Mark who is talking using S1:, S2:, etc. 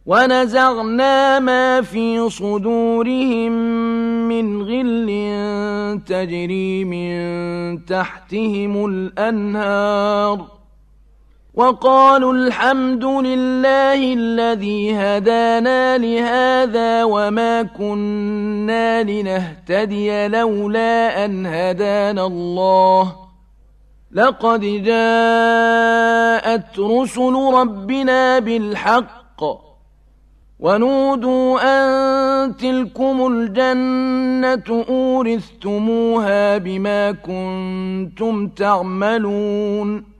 S1: ونزعنا ما في صدورهم من غل تجري من تحتهم الأنهار وقالوا الحمد لله الذي هدانا لهذا وما كنا لنهتدي لولا أن هدانا الله لقد جاءت رسل ربنا بالحق ونودوا أن تلكم الجنة أورثتموها بما كنتم تعملون